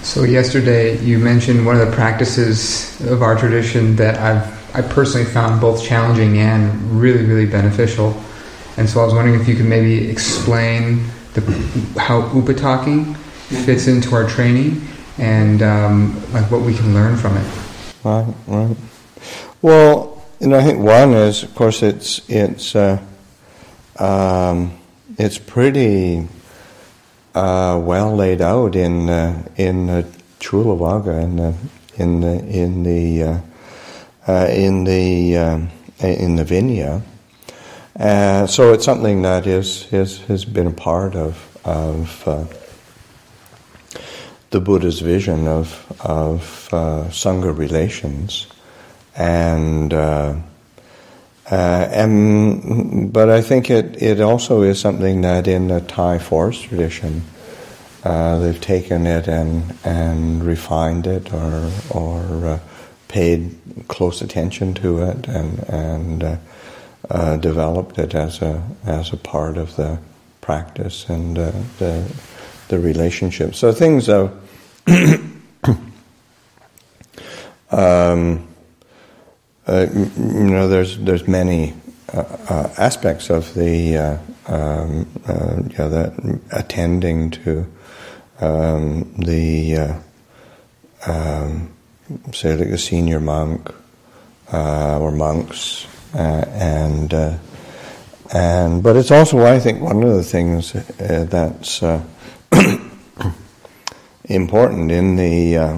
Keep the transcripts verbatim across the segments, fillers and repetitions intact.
So yesterday you mentioned one of the practices of our tradition that I've I personally found both challenging and really, really beneficial. And so I was wondering if you could maybe explain the, how upataki fits into our training and um, like what we can learn from it. Right, right. Well, you know, I think one is, of course, it's it's uh, um, it's pretty uh, well laid out in uh, in uh, Chulavagga in the in the in the uh, uh, in the um, in the Vinaya. Uh, so it's something that is, is has been a part of of uh, the Buddha's vision of of uh, sangha relations, and uh, uh, and but I think it, it also is something that in the Thai forest tradition uh, they've taken it and and refined it or or uh, paid close attention to it and and. Uh, Uh, developed it as a as a part of the practice and uh, the the relationship. So things of um, uh, you know, there's there's many uh, uh, aspects of the uh, um, uh, you know, that attending to um, the uh, um, say like a senior monk uh, or monks. Uh, and uh, and but it's also, I think, one of the things uh, that's uh, important in the uh,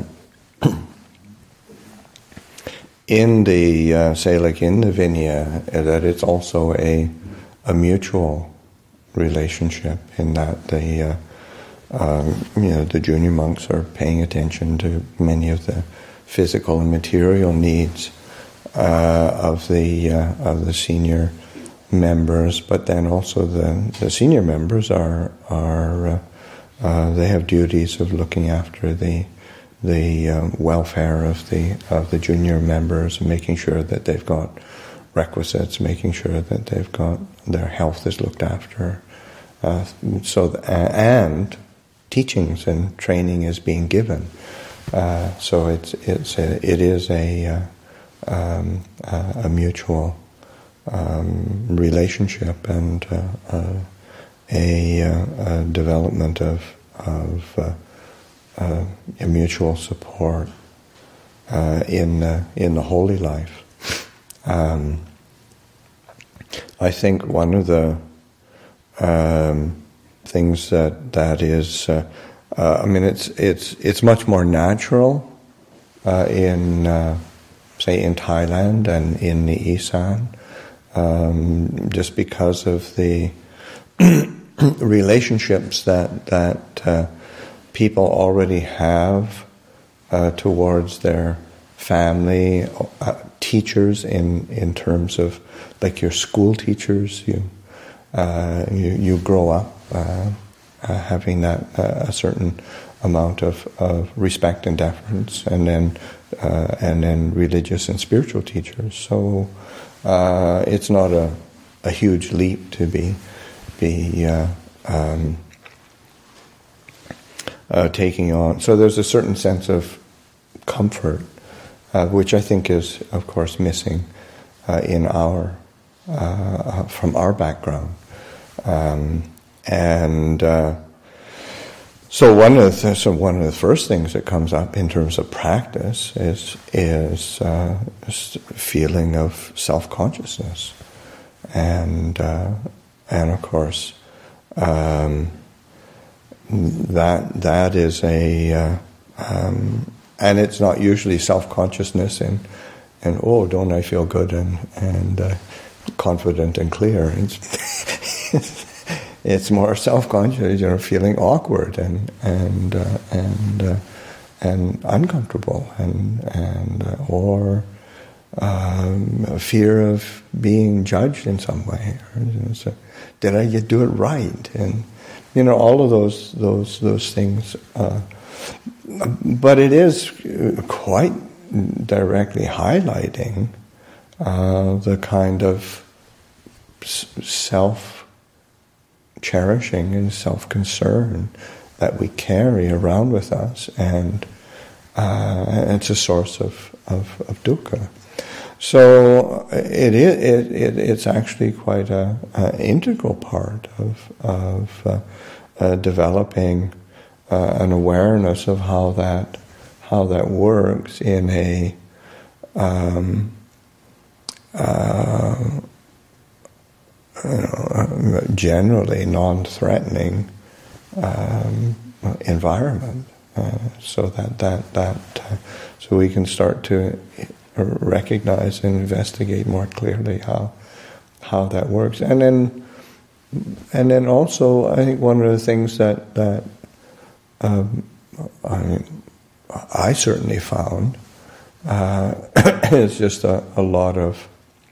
in the uh, say like in the Vinaya, uh, that it's also a a mutual relationship in that the uh, um, you know the junior monks are paying attention to many of the physical and material needs Uh, of the uh, of the senior members, but then also the, the senior members are are uh, uh, they have duties of looking after the the uh, welfare of the of the junior members, making sure that they've got requisites, making sure that they've got their health is looked after, uh, so the, and teachings and training is being given. Uh, so it's it's a, it is a uh, Um, uh, a mutual um, relationship and uh, uh, a, uh, a development of of uh, uh, a mutual support uh, in uh, in the holy life. Um, I think one of the um, things that that is, uh, uh, I mean, it's it's it's much more natural uh, in. Uh, say in Thailand and in the Isan, um, just because of the relationships that that uh, people already have uh, towards their family, uh, teachers in, in terms of like your school teachers, you uh, you, you grow up uh, uh, having that uh, a certain amount of, of respect and deference, and then uh, and then religious and spiritual teachers. So uh, it's not a, a huge leap to be be uh, um, uh, taking on. So there's a certain sense of comfort, uh, which I think is, of course, missing uh, in our uh, from our background, um, and. Uh, So one of the so one of the first things that comes up in terms of practice is is uh, feeling of self-consciousness, and uh, and of course um, that that is a uh, um, and it's not usually self-consciousness and and oh, don't I feel good and and uh, confident and clear. It's, It's more self-conscious, you know, feeling awkward and and uh, and uh, and uncomfortable, and and uh, or um, a fear of being judged in some way. You know, so, did I yet do it right? And you know, all of those those those things. Uh, but it is quite directly highlighting uh, the kind of self. Cherishing and self-concern that we carry around with us, and uh, it's a source of, of, of dukkha. So it is it, it, it's actually quite a, a integral part of of uh, uh, developing uh, an awareness of how that how that works in a um, uh, you know, generally non-threatening um, environment, uh, so that that that uh, so we can start to recognize and investigate more clearly how how that works, and then and then also I think one of the things that that um, I I certainly found uh, is just a, a lot of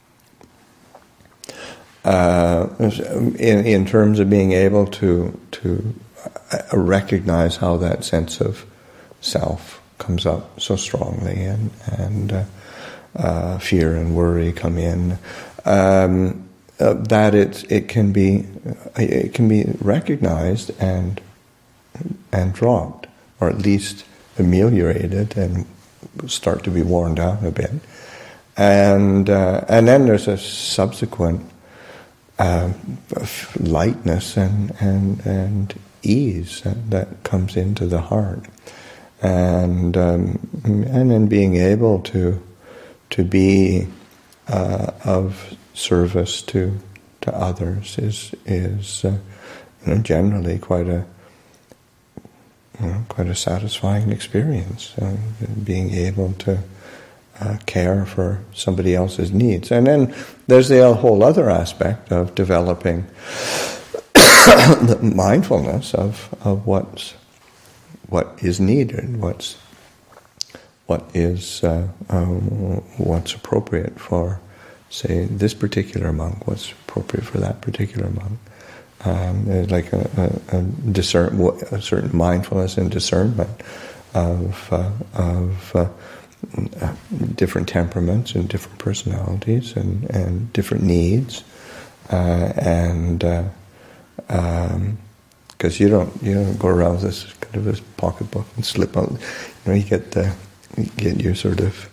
uh, in in terms of being able to to recognize how that sense of self comes up so strongly, and and uh, uh, fear and worry come in. Um, uh, that it it can be it can be recognized and and dropped, or at least ameliorated and start to be worn down a bit, and uh, and then there's a subsequent uh, lightness and and and ease that, that comes into the heart, and um, and then being able to to be uh, of service to to others is is uh, you know, generally quite a you know, quite a satisfying experience. Uh, being able to uh, care for somebody else's needs, and then there's the whole other aspect of developing the mindfulness of of what's what is needed, what's what is uh, um, what's appropriate for, say, this particular monk, what's appropriate for that particular monk. Um, there's like a, a, a, discern, a certain mindfulness and discernment of uh, of uh, different temperaments and different personalities and, and different needs, uh, and uh, um, because you don't you don't go around with this kind of this pocketbook and slip out. You know, you get the you get your sort of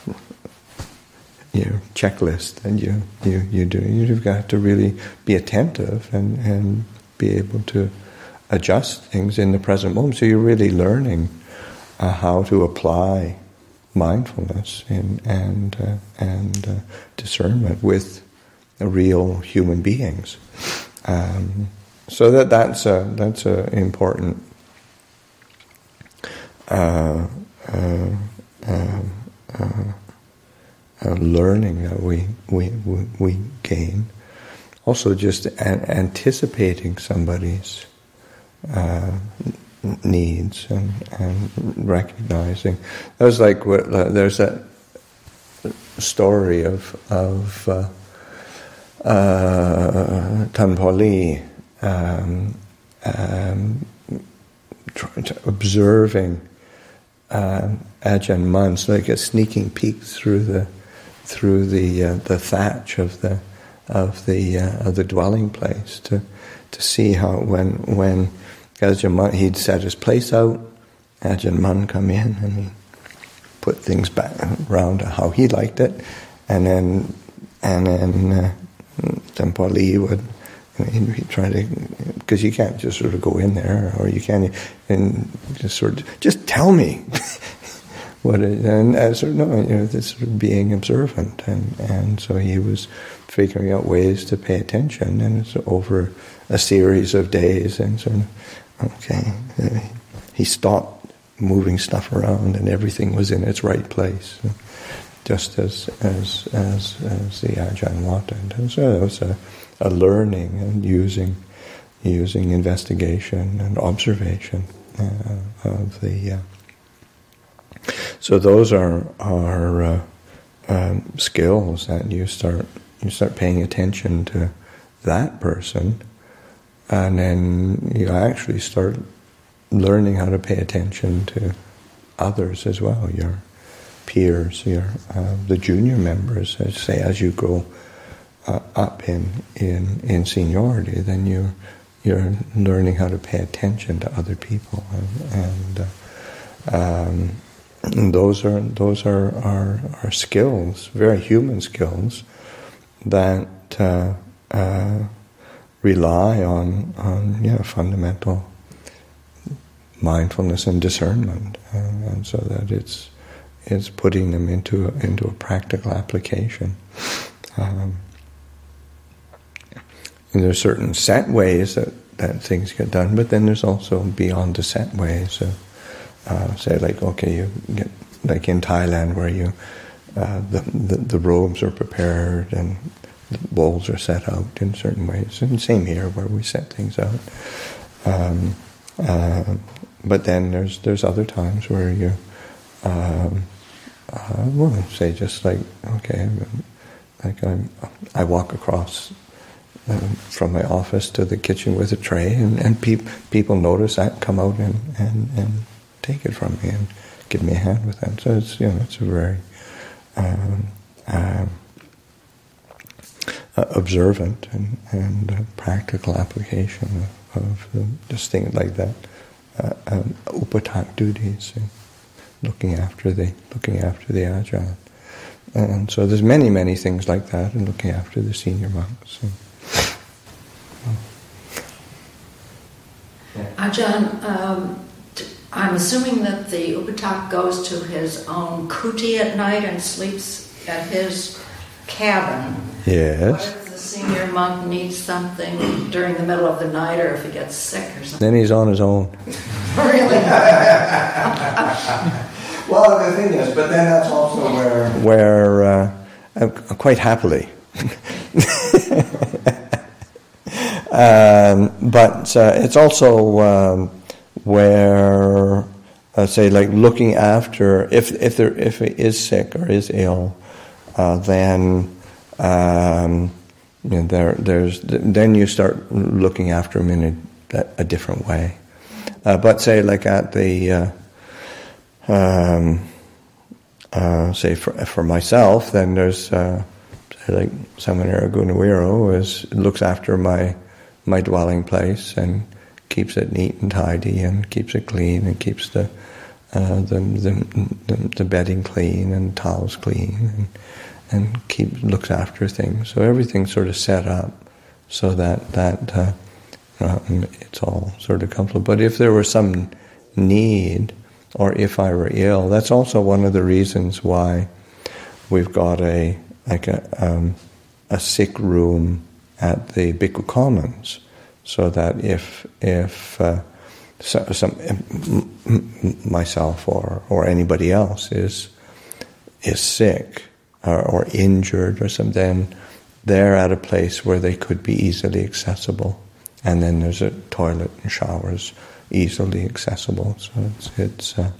your checklist, and you you you do. You've got to really be attentive and and be able to adjust things in the present moment. So you're really learning uh, how to apply mindfulness and and uh, and uh, discernment with real human beings. Um, so that that's a that's a important uh, uh, uh, uh, uh, learning that we we we, we gain. Also, just an- anticipating somebody's uh, needs and, and recognizing. That was like what, uh, there's that story of of uh, uh, Tanpo Lee um, um, trying to, observing uh, Ajahn Mun, so like a sneaking peek through the through the uh, the thatch of the of the uh, of the dwelling place to to see how when when Ajahn Mun, he'd set his place out, Ajahn Mun come in and he put things back around how he liked it, and then and then uh, Tanpo Lee would he'd try to, because you can't just sort of go in there, or you can't and just sort of just tell me what it, and as sort of, no, you know, this sort of being observant, and and so he was figuring out ways to pay attention, and it's over a series of days, and sort of, okay, he stopped moving stuff around, and everything was in its right place, just as as as, as the Ajahn wanted. And so it was a, a learning and using using investigation and observation uh, of the. Uh, so those are are uh, um, skills that you start you start paying attention to that person. And then you actually start learning how to pay attention to others as well, your peers, your uh, the junior members. As say, as you grow uh, up in, in in seniority, then you you're learning how to pay attention to other people, and, and uh, um, and those are those are, are are skills, very human skills, that uh, uh, rely on on yeah fundamental mindfulness and discernment, uh, and so that it's it's putting them into a, into a practical application. Um, and there's certain set ways that, that things get done, but then there's also beyond the set ways. So, uh, say like okay, you get like in Thailand where you uh, the, the the robes are prepared and the bowls are set out in certain ways, and same here where we set things out. Um, uh, but then there's there's other times where you, um, uh, well, say just like okay, like I'm, I walk across um, from my office to the kitchen with a tray, and and pe- people notice that, come out and, and, and take it from me and give me a hand with that. So it's you know it's a very um, um, Uh, observant and, and uh, practical application of, of uh, just things like that, uh, um, upatak duties, uh, looking after the looking after the ajahn, and so there's many many things like that, and looking after the senior monks. So. Ajahn, um, t- I'm assuming that the upatak goes to his own kuti at night and sleeps at his cabin. Yes. What if the senior monk needs something during the middle of the night, or if he gets sick or something? Then he's on his own. Really? Well, the thing is, but then that's also where where uh, uh, quite happily. um, but uh, it's also um, where uh, say like looking after if if there if he is sick or is ill. Uh, then um, you know, there, there's then you start looking after them in a, a different way. Uh, but say like at the uh, um, uh, say for for myself, then there's uh, say like Samanera Gunawiro is looks after my my dwelling place and keeps it neat and tidy and keeps it clean and keeps the uh, the, the the the bedding clean and towels clean and. and keep looks after things. So everything's sort of set up so that that uh, um, it's all sort of comfortable. But if there were some need, or if I were ill, that's also one of the reasons why we've got a like a um, a sick room at the Bhikkhu Commons, so that if if uh, so, some myself or or anybody else is is sick. Or, or injured or something, then they're at a place where they could be easily accessible, and then there's a toilet and showers easily accessible. So it's it's uh,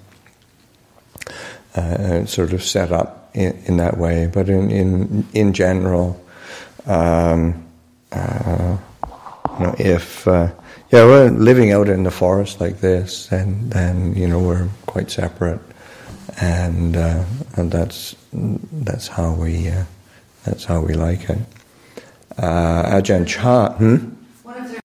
uh, sort of set up in, in that way. But in in in general, um, uh, you know, if uh, yeah, we're living out in the forest like this, and then you know we're quite separate. And uh, and that's that's how we uh, that's how we like it. Uh, Ajahn Chah, hmm? What if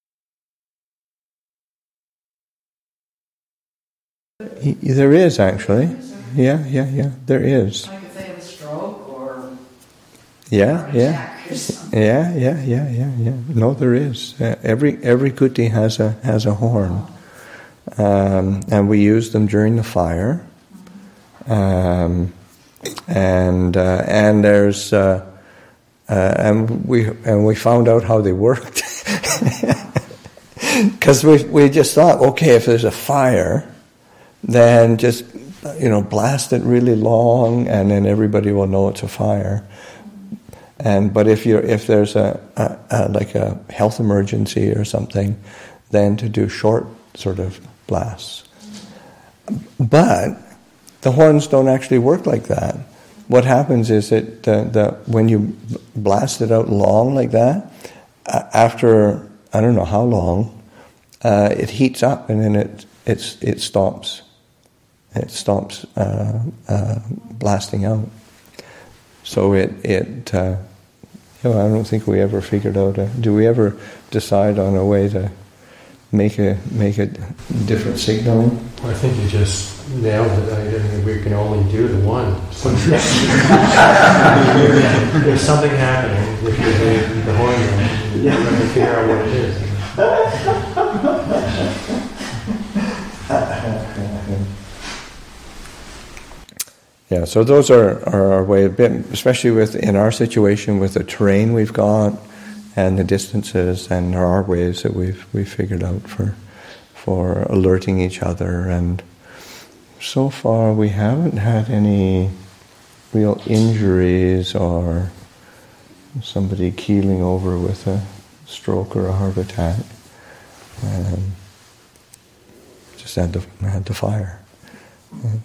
there... there is actually, yeah, yeah, yeah. There is. Like if they have a stroke or yeah, yeah, yeah, yeah, yeah, yeah, yeah. No, there is. Uh, every every kuti has a has a horn, um, and we use them during the fire. Um, and uh, and there's uh, uh, and we and we found out how they worked because we we just thought, okay, if there's a fire, then just you know blast it really long, and then everybody will know it's a fire. And but if you if there's a, a, a like a health emergency or something, then to do short sort of blasts. But the horns don't actually work like that. What happens is that the, the, when you blast it out long like that, uh, after I don't know how long, uh, it heats up and then it it's it stops. It stops uh, uh, blasting out. So it it uh, you know, I don't think we ever figured out a, do we ever decide on a way to make a make a different signal? Well, I think you just nailed it. I think we can only do the one. So there's something happening with the, the horn. You're going to figure out what it is. Yeah, so those are, are our way, a bit, especially with in our situation with the terrain we've got and the distances, and there are ways that we've we've figured out for for alerting each other. And so far we haven't had any real injuries or somebody keeling over with a stroke or a heart attack. Um, just had the had the fire. Yeah.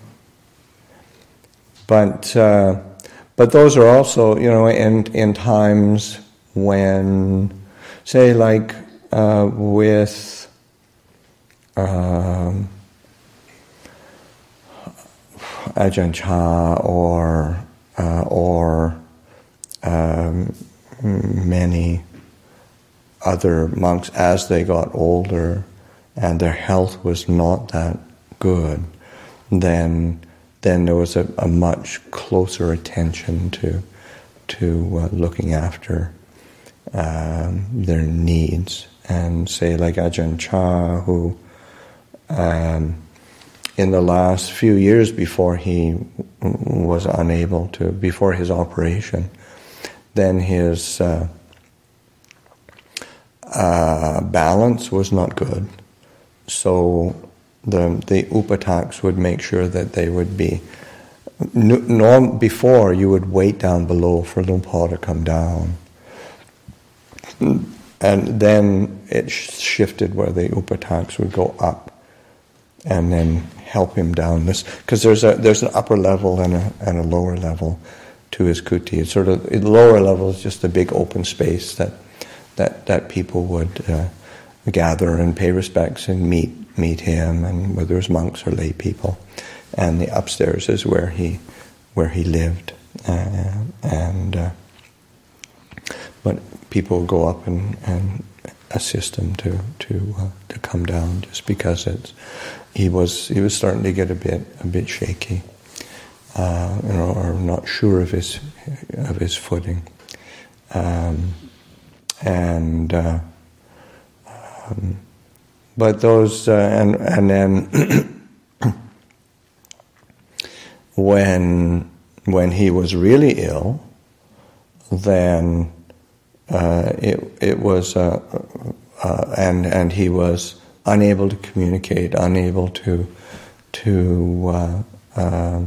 But uh, but those are also, you know, in in times when, say, like uh, with um, Ajahn Chah or uh, or um, many other monks, as they got older and their health was not that good, then. then there was a, a much closer attention to to uh, looking after um, their needs. And say like Ajahn Chah, who um, in the last few years before he was unable to, before his operation, then his uh, uh, balance was not good. So The the upataks would make sure that they would be. Norm, before you would wait down below for Luang Por to come down, and then it shifted where the upataks would go up, and then help him down this, because there's a there's an upper level and a and a lower level to his kuti. It's sort of the lower level is just a big open space that that that people would uh, gather and pay respects and meet. meet him, and whether it was monks or lay people, and the upstairs is where he where he lived, uh, and uh, but people would go up and, and assist him to to uh, to come down, just because it's he was he was starting to get a bit a bit shaky, uh, you know, or not sure of his of his footing, um, and. Uh, um, But those, uh, and and then when when he was really ill, then uh, it it was, uh, uh, and and he was unable to communicate, unable to to uh, uh,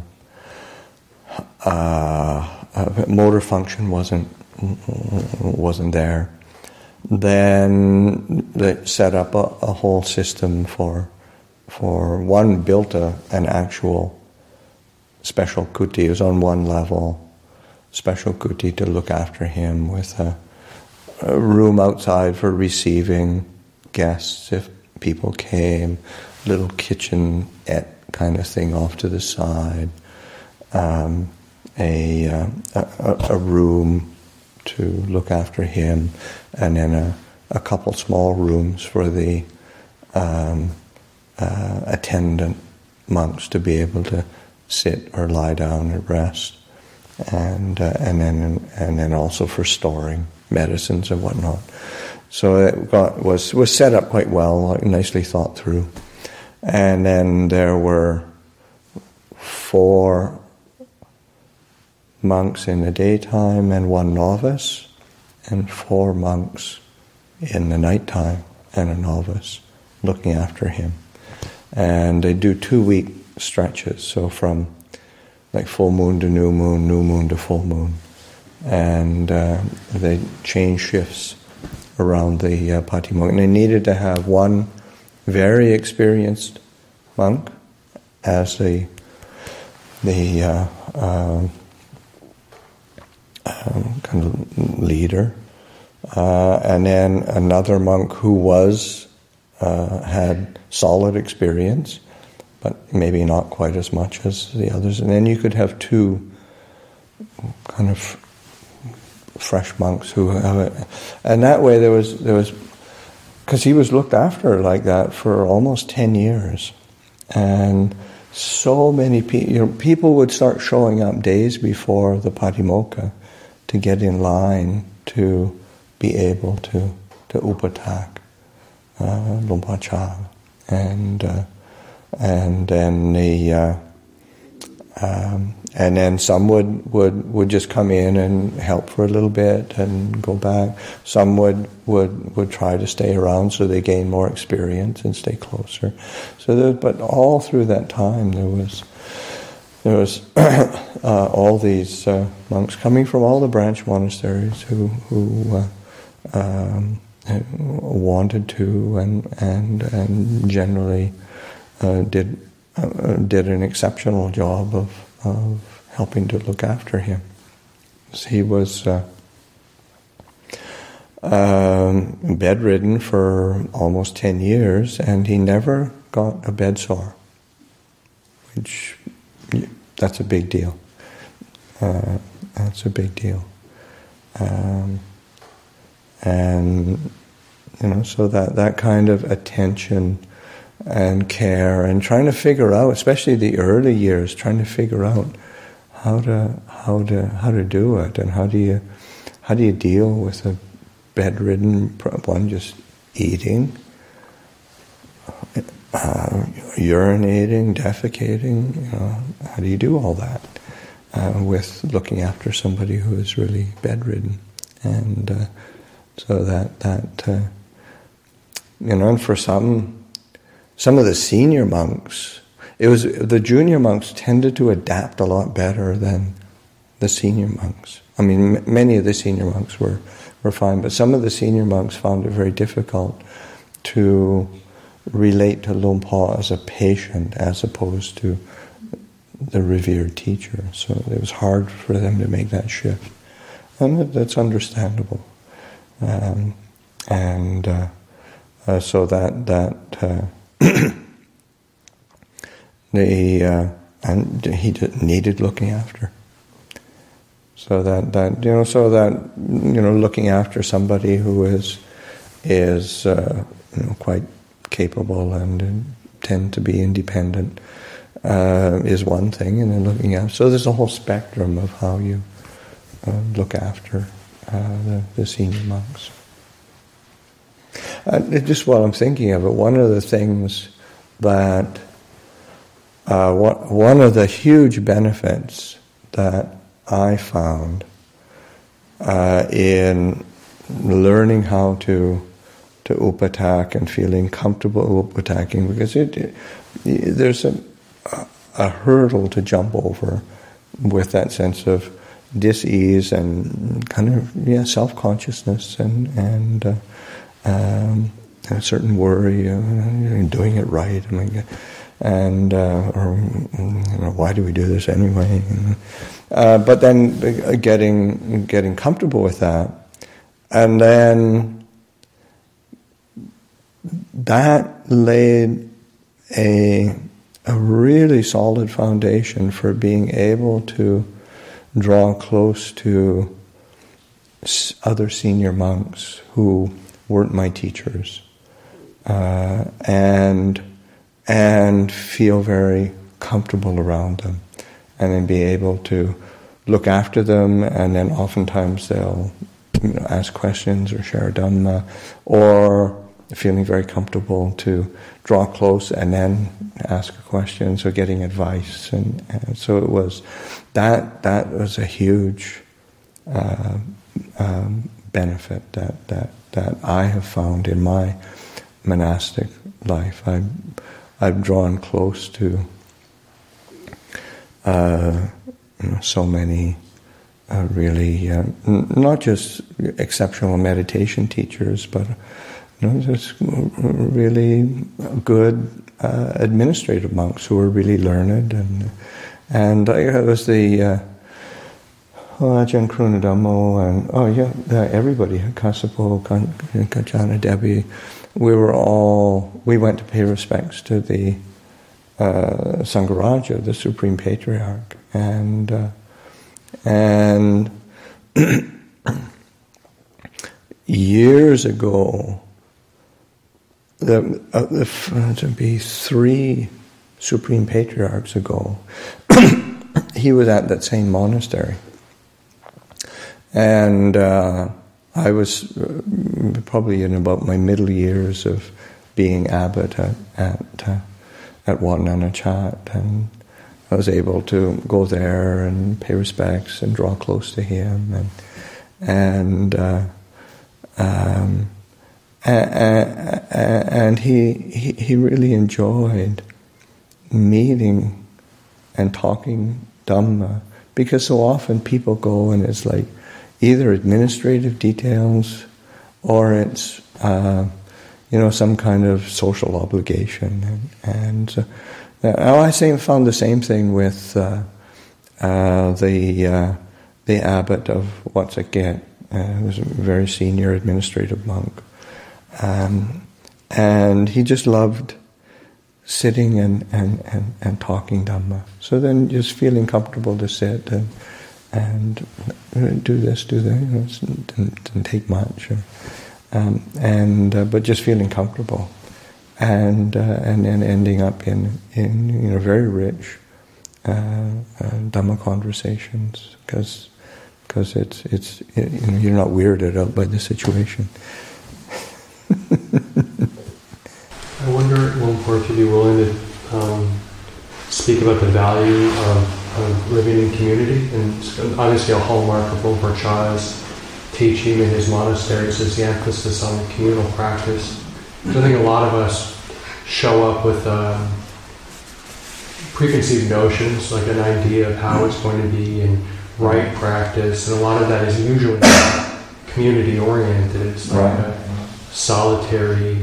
uh, uh, motor function wasn't wasn't there. Then they set up a, a whole system for, for one built a, an actual special kuti. It was on one level, special kuti to look after him, with a, a room outside for receiving guests if people came, little kitchenette kind of thing off to the side, um, a, uh, a a room to look after him, and then a, a couple small rooms for the um, uh, attendant monks to be able to sit or lie down and rest, and uh, and then and then also for storing medicines and whatnot. So it got was was set up quite well, like, nicely thought through, and then there were four monks in the daytime and one novice, and four monks in the nighttime and a novice looking after him. And they do two-week stretches, so from like full moon to new moon, new moon to full moon. And uh, they change shifts around the uh, Patimokkha. And they needed to have one very experienced monk as the the uh, uh, Um, kind of leader, uh, and then another monk who was uh, had solid experience, but maybe not quite as much as the others. And then you could have two kind of fresh monks who have, and that way there was there was because he was looked after like that for almost ten years, and so many people, you know, people would start showing up days before the Patimokkha to get in line to be able to to upatak uh, Luang Cha, and uh, and then the uh, um, and then some would, would, would just come in and help for a little bit and go back. Some would would would try to stay around so they gain more experience and stay closer. So, there, but all through that time there was there was uh, all these uh, monks coming from all the branch monasteries who who uh, um, wanted to and and and generally uh, did uh, did an exceptional job of. of helping to look after him. He was uh, um, bedridden for almost ten years, and he never got a bed sore, which, that's a big deal. Uh, that's a big deal. Um, and, you know, so that, that kind of attention and care and trying to figure out, especially the early years, trying to figure out how to how to how to do it, and how do you how do you deal with a bedridden one just eating, uh, urinating, defecating. You know, how do you do all that uh, with looking after somebody who is really bedridden? And uh, so that that uh, you know, and for some. Some of the senior monks, it was the junior monks tended to adapt a lot better than the senior monks. I mean, m- many of the senior monks were, were fine, but some of the senior monks found it very difficult to relate to Luang Por as a patient as opposed to the revered teacher. So it was hard for them to make that shift, and that, that's understandable. Um, and uh, uh, so that that. Uh, the uh, and he needed looking after. So that, that you know, so that you know, looking after somebody who is is uh, you know, quite capable and uh, tend to be independent uh, is one thing, and then looking after. So there's a whole spectrum of how you uh, look after uh, the, the senior monks. Uh, just while I'm thinking of it, one of the things that, uh, what, one of the huge benefits that I found uh, in learning how to to upatak and feeling comfortable upataking, because it, it there's a, a hurdle to jump over with that sense of dis-ease and kind of yeah self-consciousness and and. Uh, Um, a certain worry, uh, doing it right, I mean, and uh, or you know, why do we do this anyway? Uh, but then getting getting comfortable with that, and then that laid a a really solid foundation for being able to draw close to other senior monks who weren't my teachers, uh, and and feel very comfortable around them, and then be able to look after them, and then oftentimes they'll you know, ask questions or share Dhamma, or feeling very comfortable to draw close and then ask a question, so getting advice, and, and so it was that that was a huge uh, um, benefit that that. that I have found in my monastic life. I've, I've drawn close to uh, you know, so many uh, really, uh, n- not just exceptional meditation teachers, but you know, just really good uh, administrative monks who were really learned. And and I was the... Uh, Oh, Ajahn Krunadhammo, and oh yeah, everybody, Kasapo, Kajana, Debbie, we were all, we went to pay respects to the uh, Sangharaja, the Supreme Patriarch, and uh, and years ago, the, uh, the, to be three Supreme Patriarchs ago, he was at that same monastery. And uh, I was uh, probably in about my middle years of being abbot at at, uh, at Wat Nanachat, and I was able to go there and pay respects and draw close to him, and and uh, um, and, and he, he he really enjoyed meeting and talking Dhamma, because so often people go and it's like either administrative details or it's uh, you know some kind of social obligation, and, and uh, oh, I same, found the same thing with uh, uh, the uh, the abbot of Watsakhet, uh, who was a very senior administrative monk, um, and he just loved sitting and, and, and, and talking Dhamma. So then just feeling comfortable to sit and and do this, do that. You know, it didn't, didn't take much, or, um, and uh, but just feeling comfortable. And uh, and then ending up in, in you know very rich uh, uh, Dhamma conversations, because because it's it's you know you're not weirded out by the situation. I wonder at one point if you'd be willing to um, speak about the value of, of living in community, and obviously a hallmark of Lumpur Cha's teaching in his monasteries is the emphasis on the communal practice. So I think a lot of us show up with um, preconceived notions, like an idea of how it's going to be in right practice, and a lot of that is usually community-oriented. It's like right. a solitary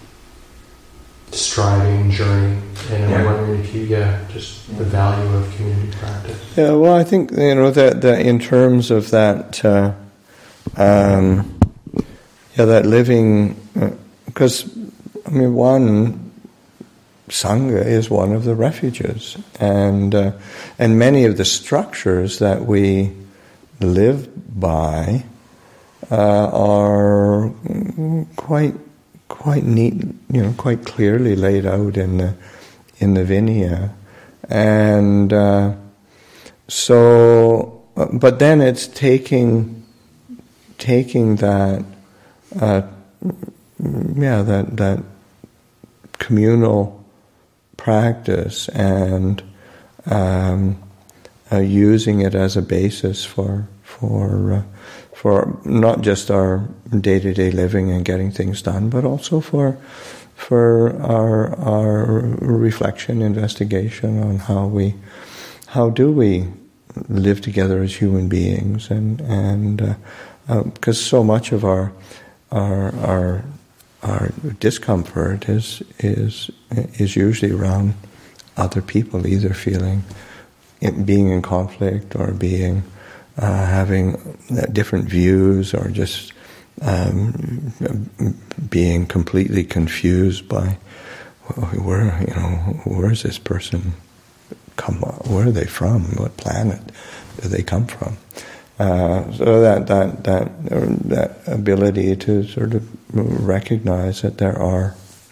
striving journey, and I'm yeah. wondering if you, yeah, just the value of community practice. Yeah, well, I think you know that, that in terms of that, uh, um, yeah, that living, because uh, I mean, one Sangha is one of the refuges, and uh, and many of the structures that we live by uh, are quite. quite neat, you know, quite clearly laid out in the in the Vinaya, and uh, so, but then it's taking taking that, uh, yeah, that that communal practice and um, uh, using it as a basis for for. Uh, for not just our day-to-day living and getting things done, but also for for our our reflection, investigation on how we how do we live together as human beings, and and uh, uh, because so much of our our our our discomfort is is is usually around other people, either feeling being in conflict or being Uh, having different views, or just um, being completely confused by where you know where is this person come? Where are they from? What planet do they come from? Uh, so that that that that ability to sort of recognize that there are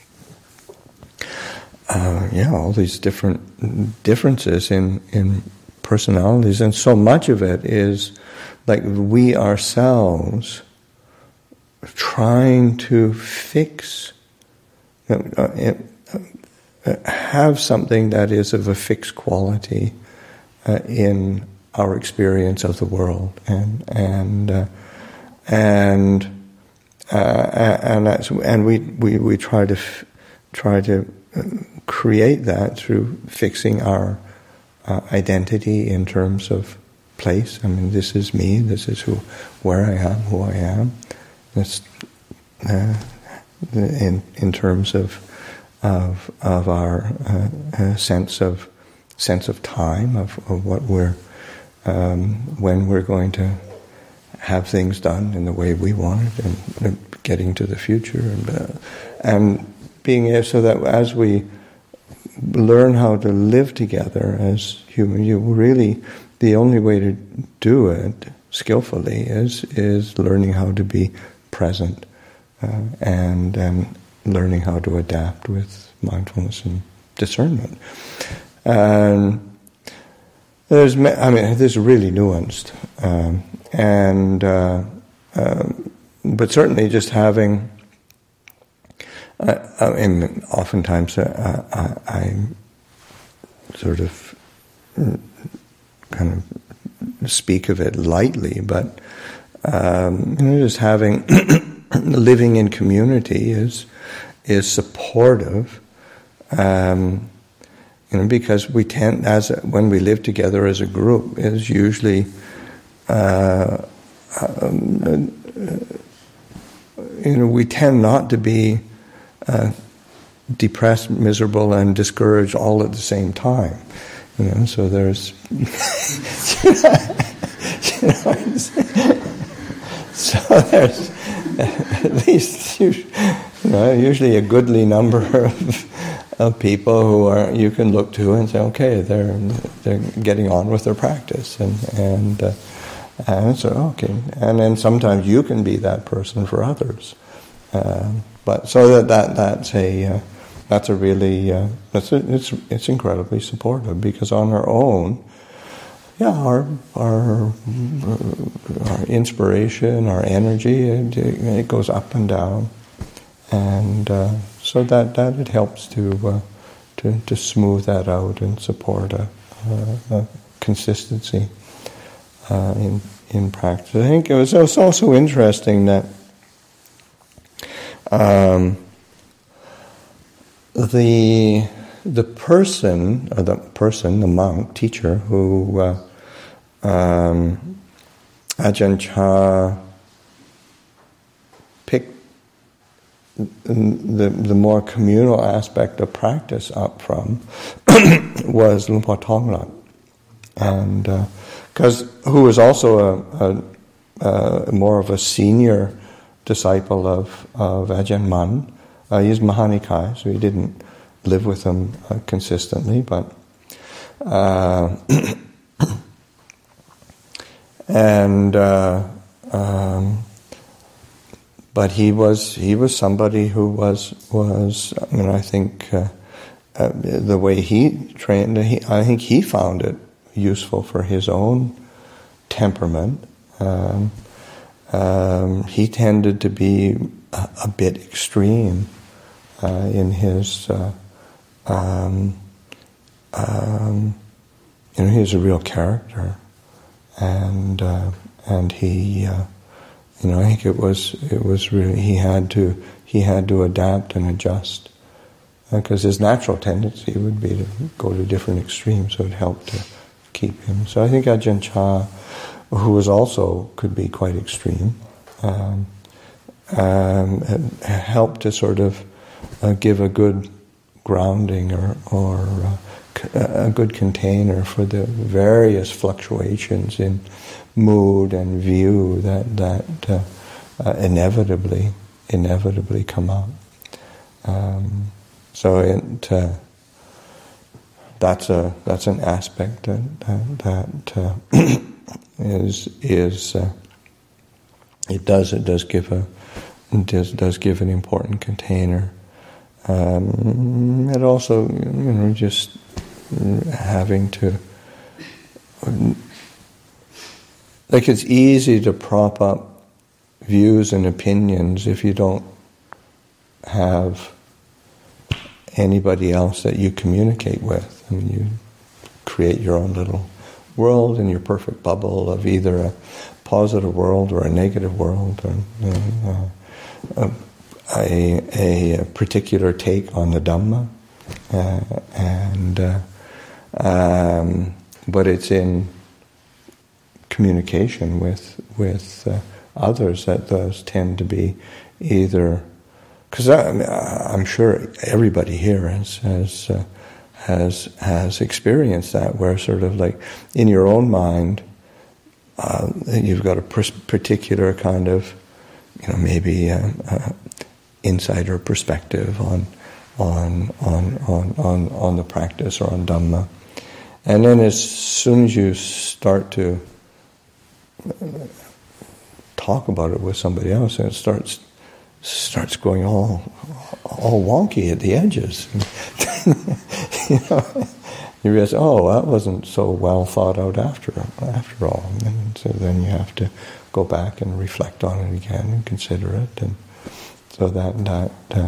uh, yeah all these different differences in in. personalities, and so much of it is like we ourselves trying to fix, uh, uh, uh, have something that is of a fixed quality uh, in our experience of the world, and and uh, and uh, and that's, and we, we, we try to f- try to create that through fixing our Uh, identity in terms of place. I mean, this is me. This is who, where I am, who I am. That's uh, in in terms of of of our uh, uh, sense of sense of time, of, of what we're um, when we're going to have things done in the way we want it, and uh, getting to the future, and uh, and being able so that as we learn how to live together as human, you really, the only way to do it skillfully is is learning how to be present uh, and and learning how to adapt with mindfulness and discernment. And there's, I mean, this is really nuanced, um, and uh, uh, but certainly just having. Uh, I mean, oftentimes uh, I, I sort of kind of speak of it lightly, but um, you know, just having living in community is is supportive, um, you know, because we tend, as when we live together as a group, is usually uh, um, you know, we tend not to be uh, depressed, miserable, and discouraged all at the same time. You know, so there's, you know, so there's at least you know, usually a goodly number of, of people who are you can look to and say, okay, they're they're getting on with their practice, and and uh, and so okay, and then sometimes you can be that person for others, uh, but so that, that that's a uh, that's a really uh, that's a, it's it's incredibly supportive, because on our own, yeah, our our our inspiration, our energy, it, it goes up and down, and uh, so that, that it helps to uh, to to smooth that out and support a, a, a consistency uh, in in practice. I think it was, it was also interesting that um, the the person or the person, the monk teacher who uh, um, Ajahn Chah picked the the more communal aspect of practice up from was Luang Por Thonglat, and because uh, who was also a, a, a more of a senior disciple of of Ajahn Mun. Uh, he's Mahanikai, so he didn't live with him uh, consistently, but uh, and uh, um, but he was he was somebody who was was I mean I think uh, uh, the way he trained, he, I think he found it useful for his own temperament. Um, um, he tended to be a, a bit extreme uh, in his. Uh, Um, um, you know, he was a real character, and uh, and he, uh, you know, I think it was it was really he had to he had to adapt and adjust, because uh, his natural tendency would be to go to different extremes, so it helped to keep him. So I think Ajahn Chah, who was also could be quite extreme, um, um, helped to sort of uh, give a good grounding or, or uh, a good container for the various fluctuations in mood and view that that uh, uh, inevitably inevitably come up. Um, so it, uh, that's a that's an aspect that that, that uh, is is uh, it does it does give a it does does give an important container. Um, and also, you know, just having to, like, it's easy to prop up views and opinions if you don't have anybody else that you communicate with. I mean, you create your own little world in your perfect bubble of either a positive world or a negative world, or you know, uh, a, A, a particular take on the Dhamma, uh, and uh, um, but it's in communication with with uh, others that those tend to be either, because I'm sure everybody here has has, uh, has has experienced that, where sort of like in your own mind uh, you've got a particular kind of, you know, maybe. Uh, uh, insider perspective on on on on on on the practice or on Dhamma, and then as soon as you start to talk about it with somebody else, and it starts starts going all all wonky at the edges. You know, you realize, oh, that wasn't so well thought out after after all. And so then you have to go back and reflect on it again and consider it, and so that that uh,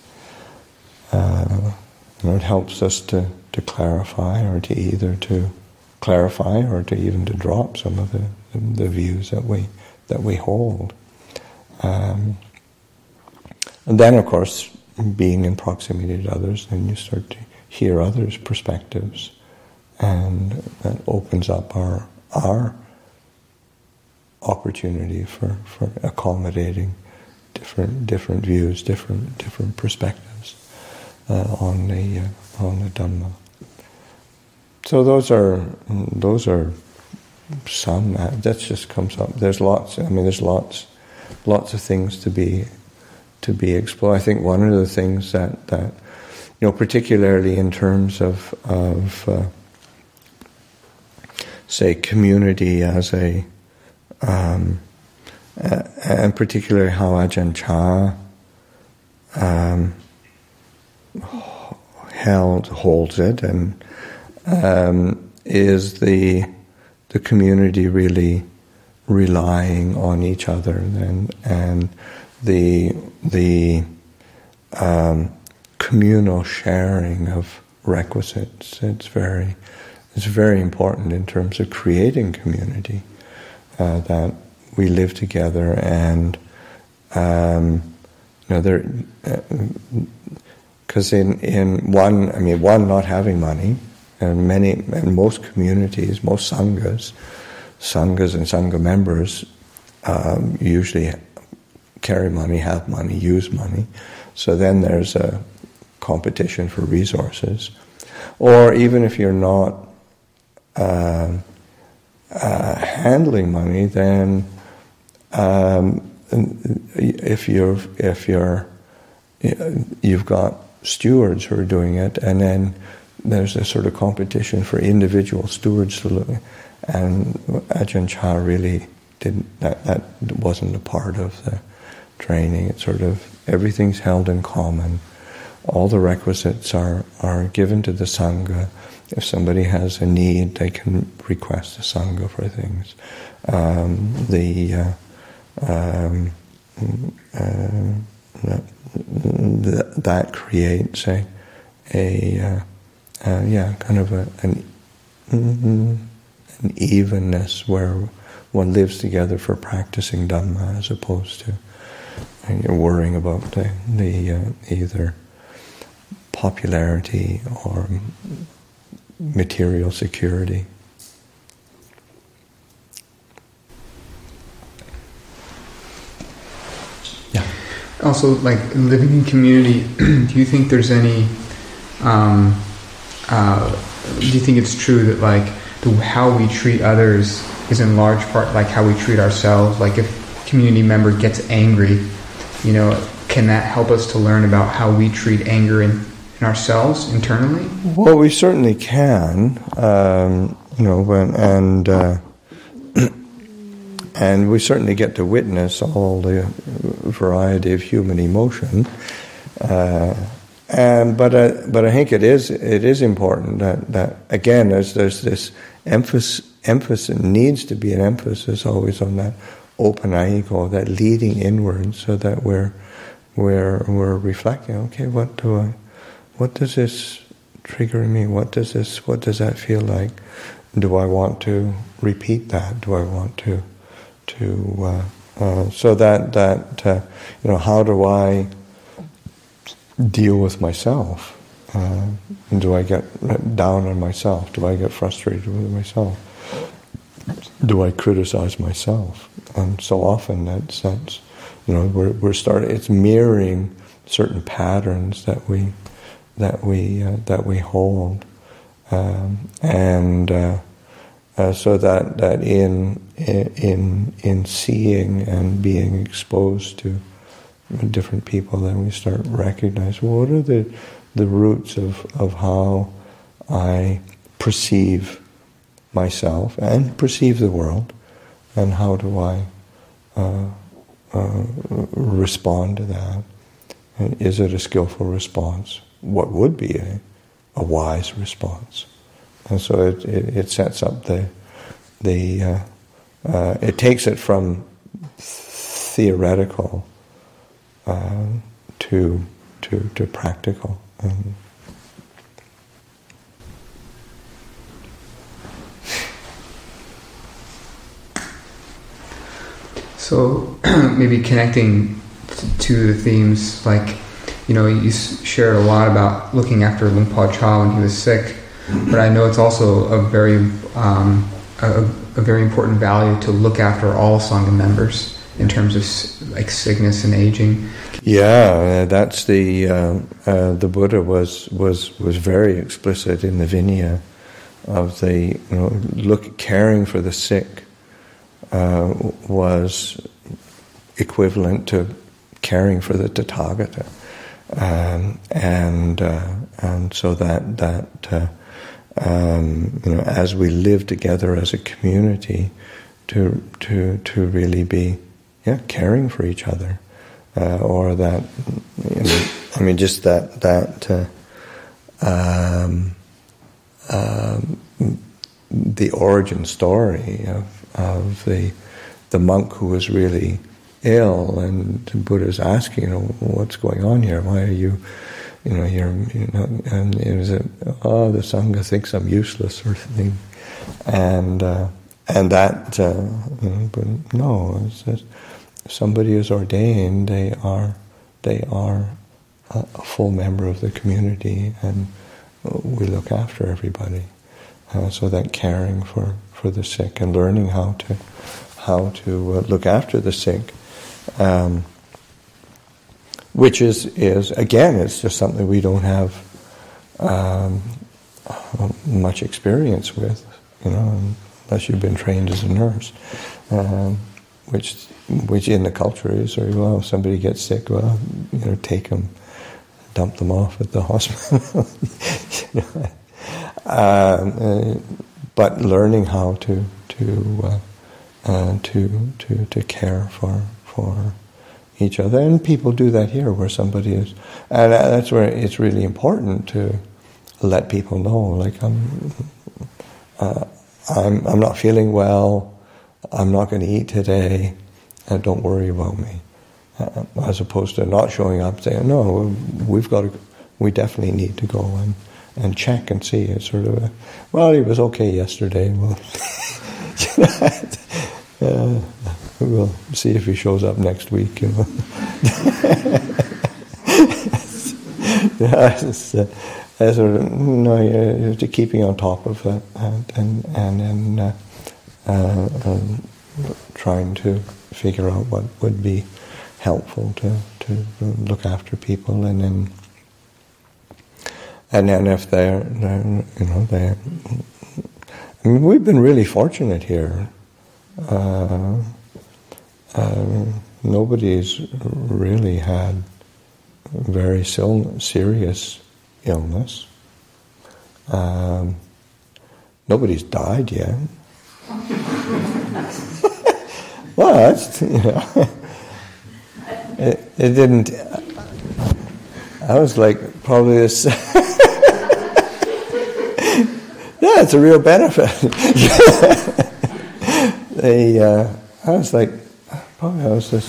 uh, you know, it helps us to, to clarify, or to either to clarify or to even to drop some of the the views that we that we hold. Um, and then, of course, being in proximity to others, then you start to hear others' perspectives, and that opens up our our opportunity for, for accommodating different different views, different different perspectives uh, on the uh, on the Dhamma. So those are those are some that that just comes up. There's lots. I mean, there's lots lots of things to be to be explored. I think one of the things that that you know, particularly in terms of of uh, say community as a um, uh, and particularly how Ajahn Chah um, held holds it, and um, is the the community really relying on each other, and and the the um, communal sharing of requisites. It's very it's very important in terms of creating community, uh, that we live together, and um, you know there because uh, in in one I mean one not having money, and many and most communities, most sanghas, sanghas and sangha members um, usually carry money, have money, use money. So then there's a competition for resources. Or even if you're not uh, uh, handling money, then um, if you're if you're you've got stewards who are doing it, and then there's a sort of competition for individual stewards to look. And Ajahn Chah really didn't. That that wasn't a part of the training. It's sort of everything's held in common. All the requisites are, are given to the Sangha. If somebody has a need, they can request the Sangha for things. Um, the uh, um, uh, that, that creates a, a uh, uh, yeah, kind of a, an, an evenness where one lives together for practicing Dhamma, as opposed to and you're worrying about the, the uh, either popularity or material security. Yeah. Also, like living in community, do you think there's any? Um, uh, do you think it's true that like the, how we treat others is in large part like how we treat ourselves? Like if a community member gets angry, you know, can that help us to learn about how we treat anger in, in ourselves internally? Well, we certainly can, um, you know, when, and uh, and we certainly get to witness all the variety of human emotion. Uh, and but uh, but I think it is it is important that, that again there's there's this emphasis emphasis needs to be an emphasis always on that open ego, that leading inward, so that we're we're we're reflecting. Okay, what do I, what does this trigger in me? What does this? What does that feel like? Do I want to repeat that? Do I want to to uh, uh, so that that uh, you know, how do I deal with myself? Uh, do I get down on myself? Do I get frustrated with myself? Do I criticize myself? And so often that's, that's you know, we're we're starting. It's mirroring certain patterns that we that we uh, that we hold, um, and uh, uh, so that that in in in seeing and being exposed to different people, then we start recognizing, well, what are the the roots of of how I perceive myself and perceive the world, and how do I uh, uh, respond to that? And is it a skillful response? What would be a, a wise response? And so it, it, it sets up the the uh, uh, it takes it from theoretical uh, to to to practical. And so maybe connecting t- to the themes, like, you know, you s- shared a lot about looking after Luang Por Chah when he was sick, but I know it's also a very um, a, a very important value to look after all Sangha members in terms of like sickness and aging. Yeah, that's the uh, uh, the Buddha was was was very explicit in the Vinaya of the, you know, look caring for the sick uh, was equivalent to caring for the Tathagata, um, and uh, and so that that uh, um, you know, as we live together as a community, to to to really be yeah caring for each other. Uh, or that, you know, I mean, just that that uh, um, um, the origin story of of the the monk who was really ill, and the Buddha's asking, you know, what's going on here? Why are you, you know, you're, you know, and it was a, oh, the Sangha thinks I'm useless, sort of thing, and uh, and that, uh, you know, but no, it's just, if somebody is ordained, they are they are a, a full member of the community, and we look after everybody. Uh, so that caring for, for the sick and learning how to how to uh, look after the sick, um, which is is again, it's just something we don't have um, much experience with, you know, unless you've been trained as a nurse. Um, which which in the culture is very well, if somebody gets sick, well, you know, take them, dump them off at the hospital. You know. um, uh, but learning how to to uh, uh, to to to care for for each other, and people do that here, where somebody is, and that's where it's really important to let people know, like, I'm uh, I'm I'm not feeling well. I'm not going to eat today, and don't worry about me. Uh, as opposed to not showing up, saying, no, we've got to, we definitely need to go and, and check and see. It's sort of a, well, he was okay yesterday. Well, uh, we'll see if he shows up next week. You know. Yeah, it's, uh, sort of, no, you're just keeping on top of it, and and and then. Uh, Uh, um, trying to figure out what would be helpful to, to look after people, and then and then if they're, they're you know they, I mean, we've been really fortunate here. Uh, uh, nobody's really had very serious illness. Um, nobody's died yet. Well, that's, you know, it, it didn't, I was like, probably this, yeah, it's a real benefit. they, uh, I was like, probably I was the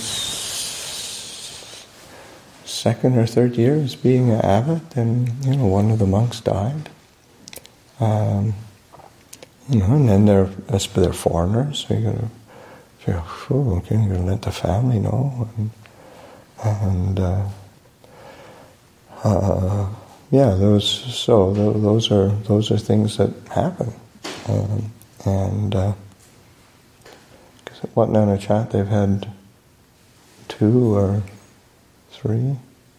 second or third year as being an abbot, and, you know, one of the monks died. Um, You know, and then they're they're foreigners, so you got to feel, oh, okay, you're going to let the family know, and, and uh, uh, yeah, those so those are those are things that happen, um, and because uh, at Wat Nanachat they've had two or three,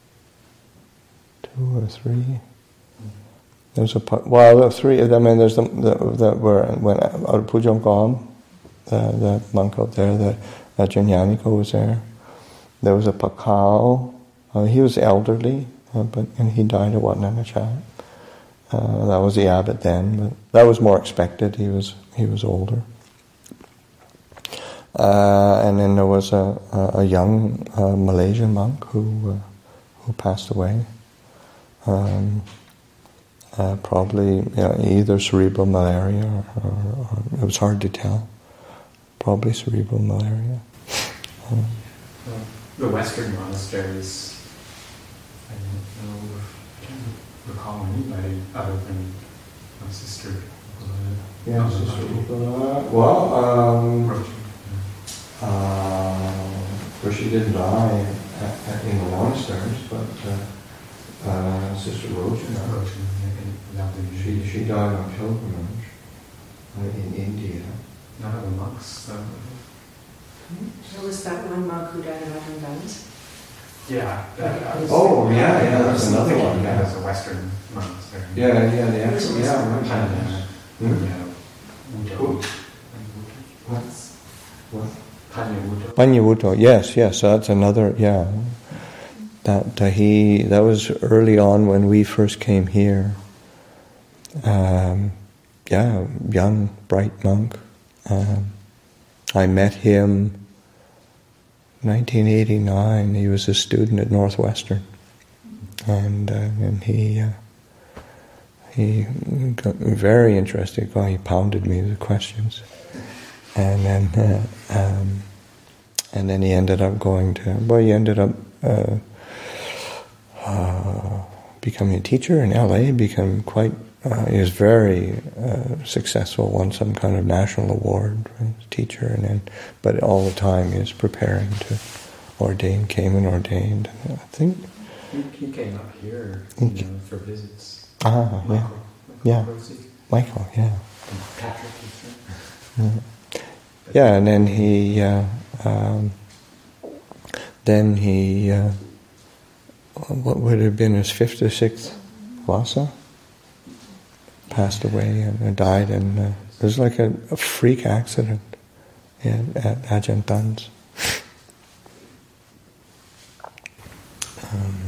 two or three. There's a well, three of them, and there's the that were when out of Pujong Gom, the the monk out there, the uh, Janyaniko was there. There was a Pakao. Uh, he was elderly, uh, but and he died at Wat Nanachat. Uh, that was the abbot then, but that was more expected. He was he was older. Uh, and then there was a, a, a young uh, Malaysian monk who uh, who passed away. Um, uh, probably you know, either cerebral malaria or, or, or it was hard to tell. Probably cerebral malaria. Um, well, the Western monasteries, I don't know if I can recall anybody other than my sister. Yeah, Sister Nicola. Well, um, uh, well, she didn't die at, at, in the monasteries, but uh, uh, Sister Rojana, she, she died on pilgrimage uh, in India. None of the monks. Uh, So was that one monk who died in Ajahn Dhan's? yeah. That, that was, Oh, yeah, yeah, that's another one. That Yeah, was a Western monastery. yeah, yeah, the actual, Which yeah, was- right. Panya, Hmm? yeah, Wuto. What? What? Panya Wuto. Panyawuto, yes, yes, that's another, yeah. That uh, he, that was early on when we first came here. Um, yeah, young, bright monk. Um, I met him nineteen eighty-nine. He was a student at Northwestern, and uh, and he uh, he got very interested. Oh, he pounded me with questions, and then uh, um, and then he ended up going to. Well, he ended up uh, uh, becoming a teacher in L A. Became quite. Uh, he was very uh, successful, won some kind of national award for his teacher, and then, but all the time he was preparing to ordain, came and ordained. I think. He, he came up here you He know, for visits. Ah, yeah, Michael, Michael yeah, Rosie, Michael, yeah, and Patrick. yeah, yeah, and then he, uh, um, then he, uh, what would have been his fifth or sixth Vasa? Passed away and died, and uh, it was like a, a freak accident in, at Ajahn Dhan's. Um,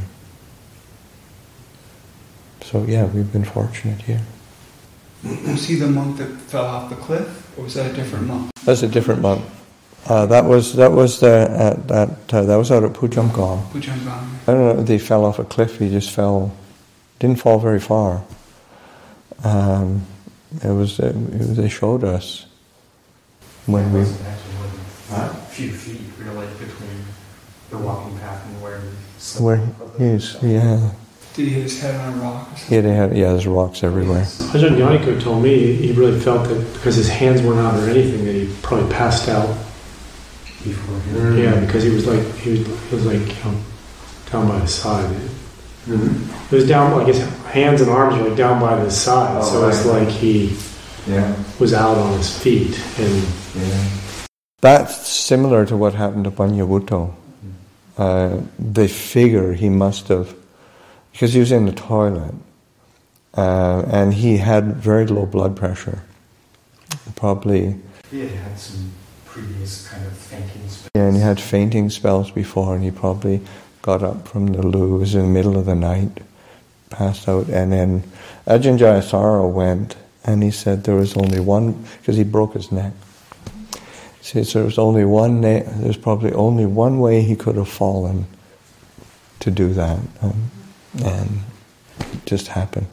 so yeah, we've been fortunate here. Was he the monk that fell off the cliff, or was that a different monk? That's a different monk. Uh, that was that was the uh, that uh, that was out at Pujamgong. Pujamgong. I don't know if he fell off a cliff. He just fell, didn't fall very far. Um, it was, uh, it was they showed us when we. It wasn't actually more than huh? a few feet, really, between the walking path and where we slept. Where he is, yeah. Did he hit his head on a rock or something? Yeah, they had, yeah, there's rocks everywhere. Ajahn Yaniko told me he really felt that because his hands weren't out or anything, that he probably passed out before. Mm. Yeah, because he was like he was, he was like you know, down by his side. Mm-hmm. It was down, like his hands and arms were like down by his side, Oh, so it's right. like he Yeah. was out on his feet. And Yeah. That's similar to what happened to Panyawuto. Uh, they figure he must have, because he was in the toilet, uh, and he had very low blood pressure. Probably. He had had some previous kind of fainting spells. Yeah, and he had fainting spells before, and he probably got up from the loo. It was in the middle of the night, passed out, and then Ajahn Jayasara went, and he said there was only one, because he broke his neck. He said there was only one. Na- there's probably only one way he could have fallen to do that, um, and it just happened.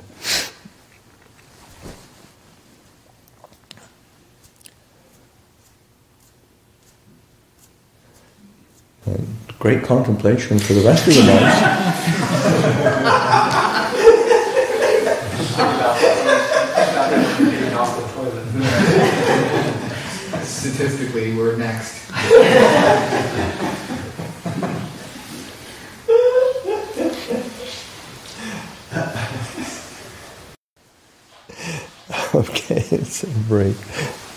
And great contemplation for the rest of the months. Statistically, we're next. Okay, it's a break.